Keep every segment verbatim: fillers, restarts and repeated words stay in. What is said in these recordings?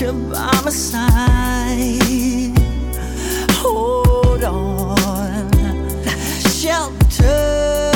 you by my side. Hold on, shelter,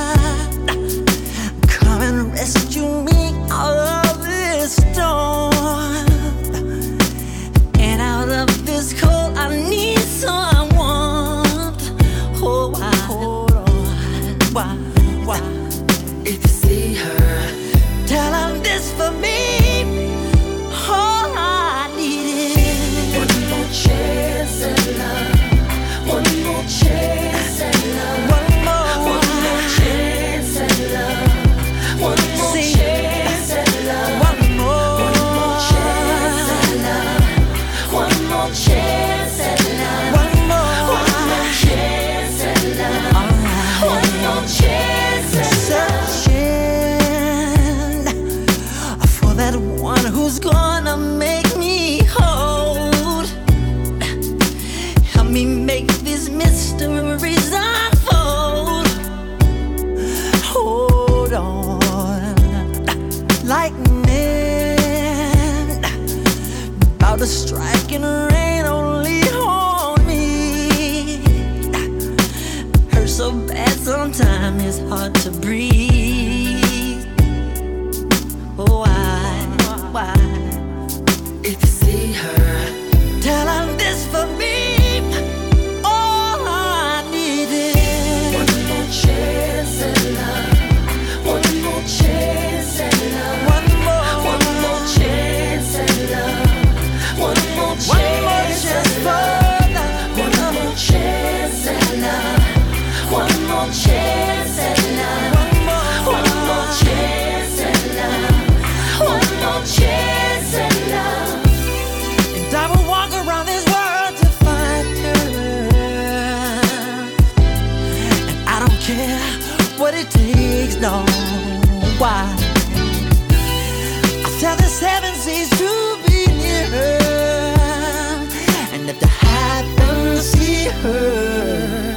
come and rescue me out of this storm. And out of this cold, I need some warmth. Oh, why? Hold on, why? Why? If you see her, tell her this for me. All I need is one more chance at love. One more chance at love. one more, One more chance at love. One more See, chance at love. one more, One more chance at love. One more chance at love. one more, One more chance at love. alright. One more chance at love. Searching for that one who's gonna make me whole. Help me make these mysteries unfold. Hold on, lightning about to strike and rain only on me. Hurt so bad sometimes it's hard to breathe. Oh, why, why? If you see her, Tell her this for me. All I need is one more chance at love. One more chance at love. one more, One more chance at love. One more one more chance chance at for love. love. One more chance at love. One more chance at love. One more, One more chance at love. One more chance at love. and I will walk around this world to find her. And I don't care what it takes, no. Why? I'll tell the seven seas to be near her. And if the heavens see her,